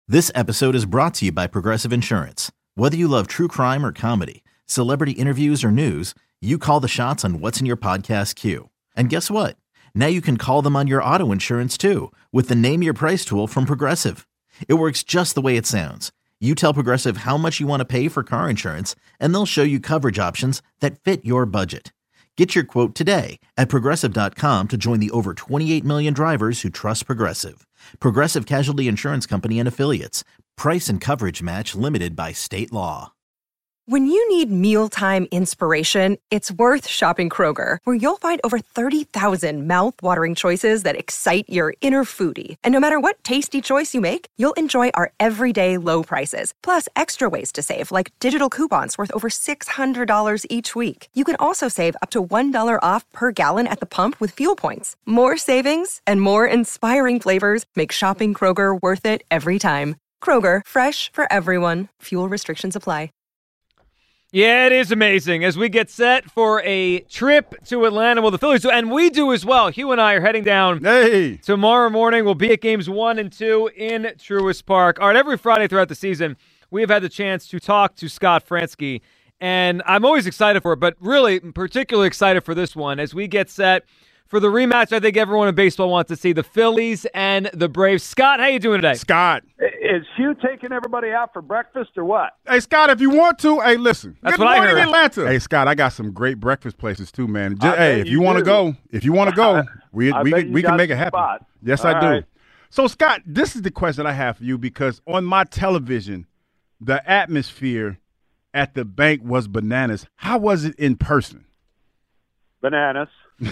This episode is brought to you by Progressive Insurance. Whether you love true crime or comedy, celebrity interviews or news, you call the shots on what's in your podcast queue. And guess what? Now you can call them on your auto insurance too with the Name Your Price tool from Progressive. It works just the way it sounds. You tell Progressive how much you want to pay for car insurance, and they'll show you coverage options that fit your budget. Get your quote today at Progressive.com to join the over 28 million drivers who trust Progressive. Progressive Casualty Insurance Company and Affiliates. Price and coverage match limited by state law. When you need mealtime inspiration, it's worth shopping Kroger, where you'll find over 30,000 mouth-watering choices that excite your inner foodie. And no matter what tasty choice you make, you'll enjoy our everyday low prices, plus extra ways to save, like digital coupons worth over $600 each week. You can also save up to $1 off per gallon at the pump with fuel points. More savings and more inspiring flavors make shopping Kroger worth it every time. Kroger, fresh for everyone. Fuel restrictions apply. Yeah, it is amazing as we get set for a trip to Atlanta. Well, the Phillies do, and we do as well. Hugh and I are heading down tomorrow morning. We'll be at games 1 and 2 in Truist Park. All right, every Friday throughout the season, we have had the chance to talk to Scott Franzke, and I'm always excited for it, but really particularly excited for this one as we get set for the rematch I think everyone in baseball wants to see, the Phillies and the Braves. Scott, how you doing today? Scott. Is Hugh taking everybody out for breakfast or what? Hey, Scott, if you want to, hey, listen. That's Good what I morning, heard. Atlanta. Hey, Scott, I got some great breakfast places too, man. Hey, if you want to go, we can make it happen. Spot. Yes, All I do. right. So, Scott, this is the question I have for you because on my television, the atmosphere at the bank was bananas. How was it in person? Bananas.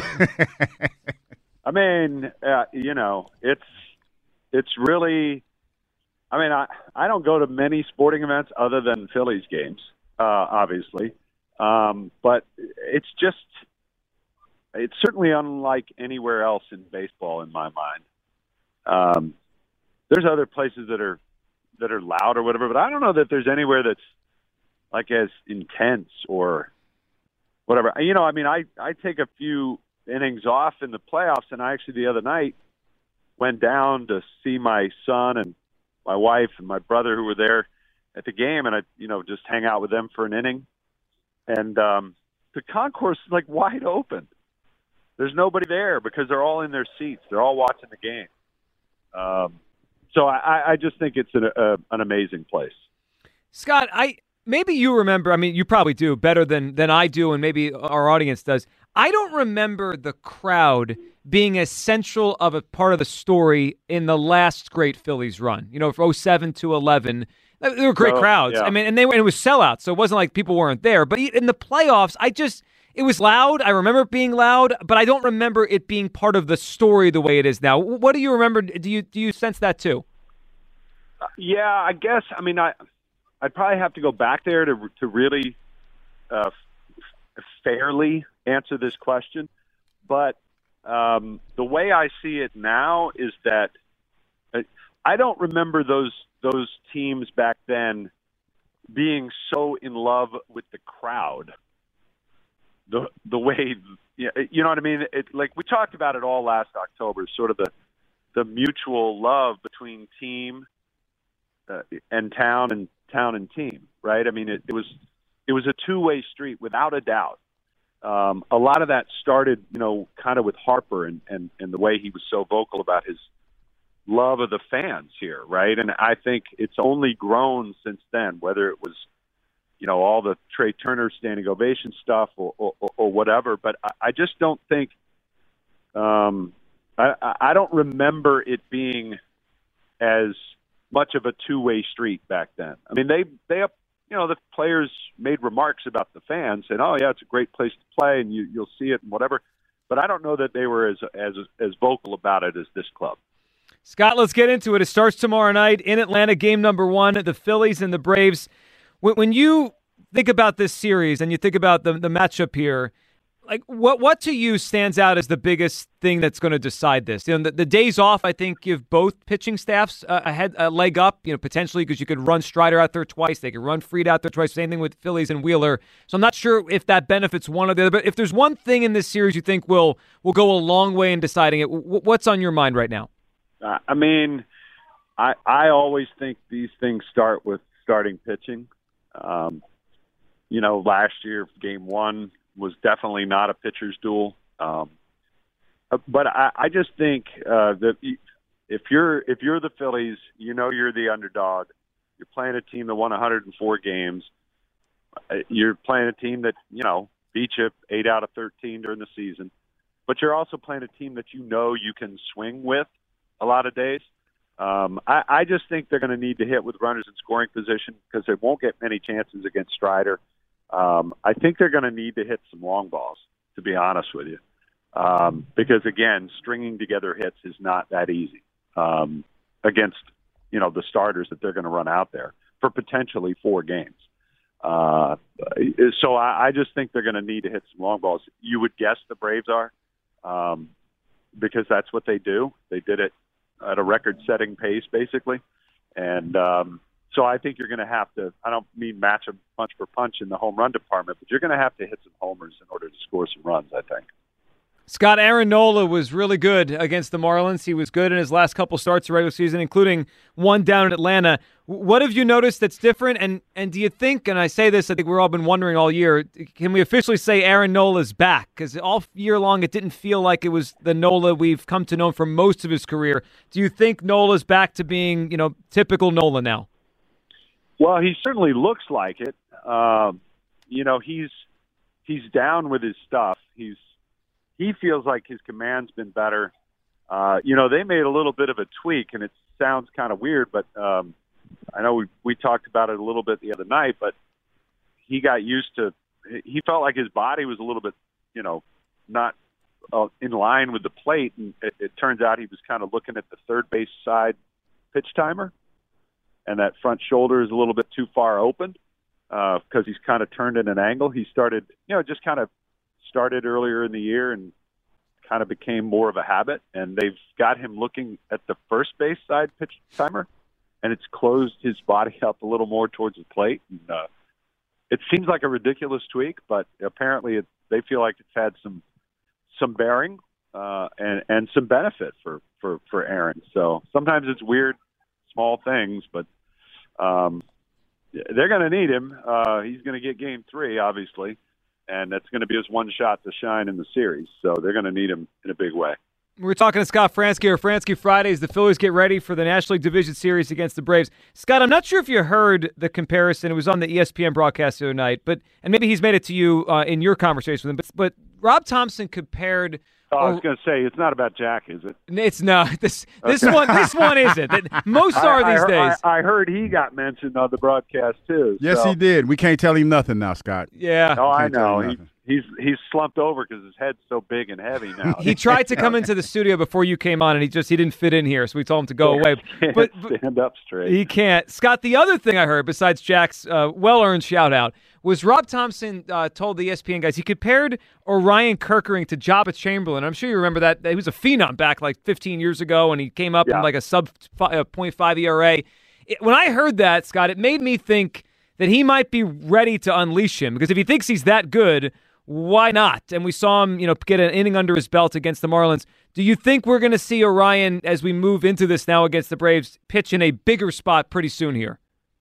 I mean, it's really. I mean, I don't go to many sporting events other than Phillies games, obviously, but it's certainly unlike anywhere else in baseball in my mind. There's other places that are loud or whatever, but I don't know that there's anywhere that's like as intense or whatever. You know, I mean, I take a few innings off in the playoffs, and I actually the other night went down to see my son and my wife and my brother who were there at the game, and I, just hang out with them for an inning. And the concourse is like wide open. There's nobody there because they're all in their seats. They're all watching the game. So I just think it's an amazing place. Scott, maybe you remember, I mean, you probably do better than I do, and maybe our audience does. I don't remember the crowd being as central of a part of the story in the last great Phillies run. From 07 to 11, they were great crowds. Yeah. I mean, and it was sellouts, so it wasn't like people weren't there. But in the playoffs, it was loud. I remember it being loud, but I don't remember it being part of the story the way it is now. What do you remember? Do you sense that too? Yeah, I guess. I mean, I'd probably have to go back there to really fairly answer this question. But the way I see it now is that I don't remember those teams back then being so in love with the crowd. The way, you know what I mean? Like we talked about it all last October, sort of the mutual love between team and town and team, right? I mean, it was a two-way street without a doubt. A lot of that started, kind of with Harper and the way he was so vocal about his love of the fans here, right? And I think it's only grown since then, whether it was, all the Trey Turner standing ovation stuff or whatever. But I just don't think I don't remember it being as much of a two-way street back then. I mean, they the players made remarks about the fans saying, "Oh yeah, it's a great place to play, and you'll see it and whatever." But I don't know that they were as vocal about it as this club. Scott, let's get into it. It starts tomorrow night in Atlanta, game number 1, the Phillies and the Braves. When you think about this series and you think about the matchup here, like what to you stands out as the biggest thing that's going to decide this? The days off, I think, give both pitching staffs a leg up, potentially because you could run Strider out there twice. They could run Fried out there twice. Same thing with Phillies and Wheeler. So I'm not sure if that benefits one or the other. But if there's one thing in this series you think will go a long way in deciding it, what's on your mind right now? I mean, I always think these things start with starting pitching. Last year, game one was definitely not a pitcher's duel. But I just think that if you're the Phillies, you're the underdog. You're playing a team that won 104 games. You're playing a team that beat you 8 out of 13 during the season. But you're also playing a team that you can swing with a lot of days. I just think they're going to need to hit with runners in scoring position because they won't get many chances against Strider. I think they're going to need to hit some long balls, to be honest with you. Because, again, stringing together hits is not that easy against, the starters that they're going to run out there for potentially 4 games. So I just think they're going to need to hit some long balls. You would guess the Braves are because that's what they do. They did it at a record-setting pace, basically. And so I think you're going to have to – I don't mean match them punch for punch in the home run department, but you're going to have to hit some homers in order to score some runs, I think. Scott, Aaron Nola was really good against the Marlins. He was good in his last couple starts of regular season, including one down in Atlanta. What have you noticed that's different? And do you think, and I say this, I think we've all been wondering all year, can we officially say Aaron Nola's back? Because all year long it didn't feel like it was the Nola we've come to know for most of his career. Do you think Nola's back to being, typical Nola now? Well, he certainly looks like it. He's down with his stuff. He feels like his command's been better. They made a little bit of a tweak, and it sounds kind of weird, but I know we talked about it a little bit the other night, but he got used to – he felt like his body was a little bit, not in line with the plate, and it turns out he was kind of looking at the third base side pitch timer, and that front shoulder is a little bit too far open because he's kind of turned at an angle. He started, just kind of started earlier in the year and kind of became more of a habit, and they've got him looking at the first base side pitch timer, and it's closed his body up a little more towards the plate. And, it seems like a ridiculous tweak, but apparently they feel like it's had some bearing and some benefit for Aaron. So sometimes it's weird, small things, but they're going to need him. He's going to get game 3, obviously. And that's going to be his one shot to shine in the series. So they're going to need him in a big way. We're talking to Scott Franzke or Franzke Fridays. The Phillies get ready for the National League Division Series against the Braves. Scott, I'm not sure if you heard the comparison. It was on the ESPN broadcast the other night, and maybe he's made it to you in your conversation with him. But Rob Thompson compared. I was going to say, it's not about Jack, is it? It's not. This one isn't. Most are these days. I heard he got mentioned on the broadcast too. Yes, so. He did. We can't tell him nothing now, Scott. Yeah. Oh, I know. He's slumped over because his head's so big and heavy now. He tried to come into the studio before you came on, and he didn't fit in here, so we told him to go away. But stand up straight. He can't. Scott, the other thing I heard, besides Jack's well-earned shout-out, was Rob Thompson told the ESPN guys he compared Orion Kerkering to Jabba Chamberlain. I'm sure you remember that. He was a phenom back like 15 years ago, and he came up in like a sub 0.5 ERA. When I heard that, Scott, it made me think that he might be ready to unleash him, because if he thinks he's that good, why not? And we saw him, get an inning under his belt against the Marlins. Do you think we're going to see Orion, as we move into this now against the Braves, pitch in a bigger spot pretty soon here?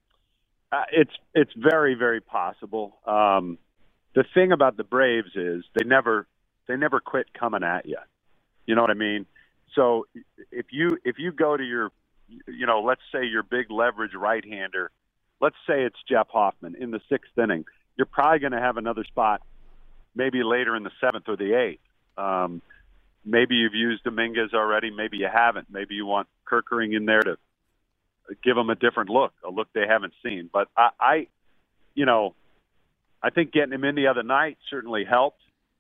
It's very, very possible. The thing about the Braves is they never quit coming at you. You know what I mean? So if you go to your, let's say your big leverage right-hander, let's say it's Jeff Hoffman in the 6th inning, you're probably going to have another spot maybe later in the 7th or the 8th. Maybe you've used Dominguez already. Maybe you haven't. Maybe you want Kerkering in there to give them a different look, a look they haven't seen. But I think getting him in the other night certainly helped.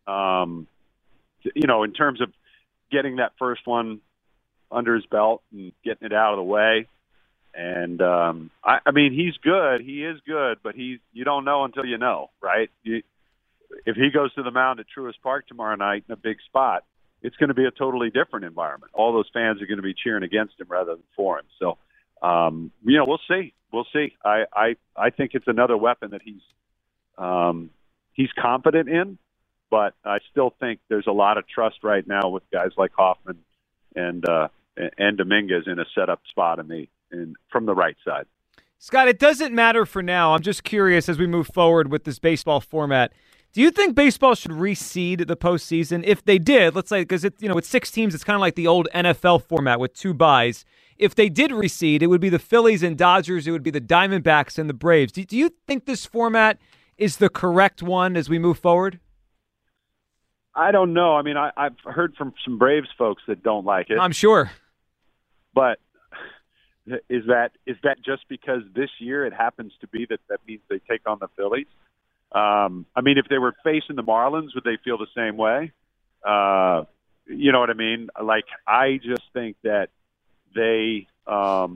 In terms of getting that first one under his belt and getting it out of the way. And I mean, he's good. He is good, but you don't know until you know, right? If he goes to the mound at Truist Park tomorrow night in a big spot, it's going to be a totally different environment. All those fans are going to be cheering against him rather than for him. So, we'll see. We'll see. I think it's another weapon that he's confident in, but I still think there's a lot of trust right now with guys like Hoffman and Dominguez in a setup spot in from the right side. Scott, it doesn't matter for now. I'm just curious as we move forward with this baseball format. Do you think baseball should reseed the postseason? If they did, let's say, because with 6 teams, it's kind of like the old NFL format with 2 byes. If they did reseed, it would be the Phillies and Dodgers. It would be the Diamondbacks and the Braves. Do you think this format is the correct one as we move forward? I don't know. I mean, I've heard from some Braves folks that don't like it. I'm sure. But is that just because this year it happens to be that means they take on the Phillies? I mean, if they were facing the Marlins, would they feel the same way? You know what I mean? Like, I just think that they, I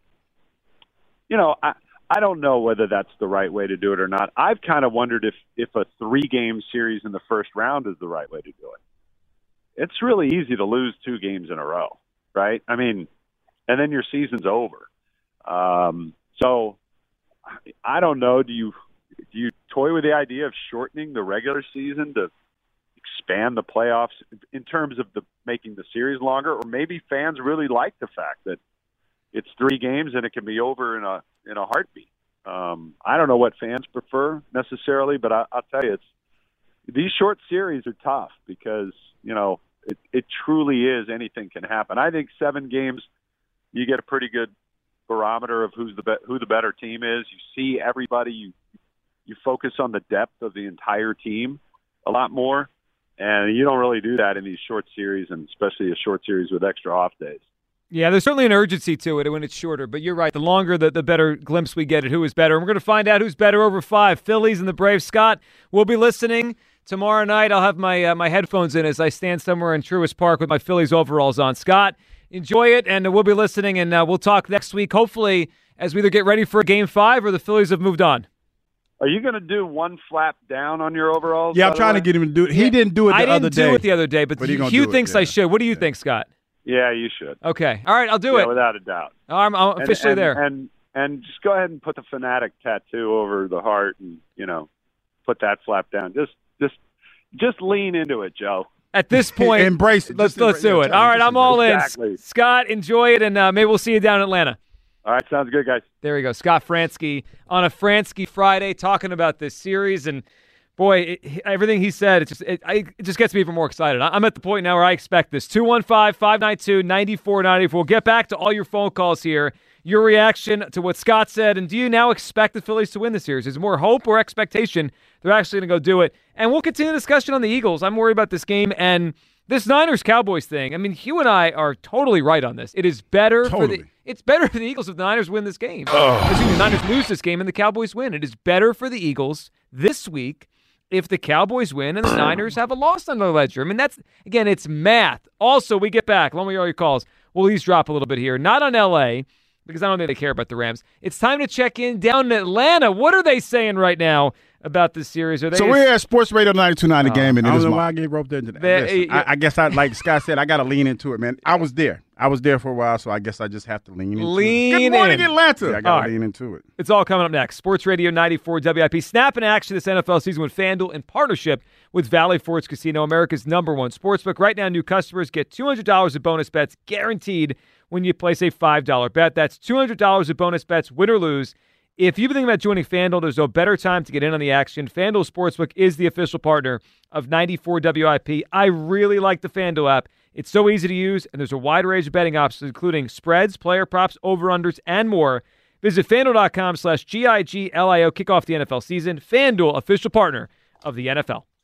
don't know whether that's the right way to do it or not. I've kind of wondered if a 3-game series in the first round is the right way to do it. It's really easy to lose 2 games in a row, right? I mean, and then your season's over. So I don't know. Do you toy with the idea of shortening the regular season to expand the playoffs in terms of making the series longer? Or maybe fans really like the fact that it's 3 games and it can be over in a heartbeat. I don't know what fans prefer necessarily, but I'll tell you, these short series are tough because, it truly is anything can happen. I think 7 games, you get a pretty good barometer of who the better team is. You see everybody. You focus on the depth of the entire team a lot more, and you don't really do that in these short series, and especially a short series with extra off days. Yeah, there's certainly an urgency to it when it's shorter, but you're right. The longer, the better glimpse we get at who is better. And we're going to find out who's better over 5, Phillies and the Braves. Scott, we'll be listening tomorrow night. I'll have my headphones in as I stand somewhere in Truist Park with my Phillies overalls on. Scott, enjoy it, and we'll be listening, and we'll talk next week, hopefully, as we either get ready for Game 5 or the Phillies have moved on. Are you going to do one flap down on your overalls? Yeah, I'm trying to get him to do it. He didn't do it the other day. I didn't do it the other day, but Hugh thinks I should. What do you think, Scott? Yeah, you should. Okay. All right, I'll do it. Without a doubt. I'm officially there. And just go ahead and put the Fanatic tattoo over the heart and, put that flap down. Just lean into it, Joe. At this point, embrace it. Let's do it. All right, I'm all exactly. in. Scott, enjoy it, and maybe we'll see you down in Atlanta. All right, sounds good, guys. There we go. Scott Franzke on a Franzke Friday talking about this series. And, boy, everything he said, it just gets me even more excited. I'm at the point now where I expect this. 215-592-9494. We'll get back to all your phone calls here, your reaction to what Scott said. And do you now expect the Phillies to win the series? Is there more hope or expectation they're actually going to go do it? And we'll continue the discussion on the Eagles. I'm worried about this game and this Niners-Cowboys thing. I mean, Hugh and I are totally right on this. It is better It's better for the Eagles if the Niners win this game. The Niners lose this game and the Cowboys win. It is better for the Eagles this week if the Cowboys win and the Niners have a loss on their ledger. I mean, it's math. Also, we get back. Let me all your calls. We'll eavesdrop a little bit here. Not on L.A., because I don't think they care about the Rams. It's time to check in down in Atlanta. What are they saying right now about this series? We're at Sports Radio 92.9 The Game, and I don't know why I gave roped into that. I guess like Scott said, I got to lean into it, man. I was there for a while, so I guess I just have to lean into it. Good morning, Atlanta. Yeah, I got to lean into it. It's all coming up next. Sports Radio 94 WIP. Snap in action this NFL season with FanDuel in partnership with Valley Forge Casino, America's #1 sportsbook. Right now, new customers get $200 of bonus bets guaranteed when you place a $5 bet. That's $200 of bonus bets, win or lose. If you've been thinking about joining FanDuel, there's no better time to get in on the action. FanDuel Sportsbook is the official partner of 94 WIP. I really like the FanDuel app. It's so easy to use, and there's a wide range of betting options, including spreads, player props, over-unders, and more. Visit FanDuel.com/GIGLIO. Kick off the NFL season. FanDuel, official partner of the NFL.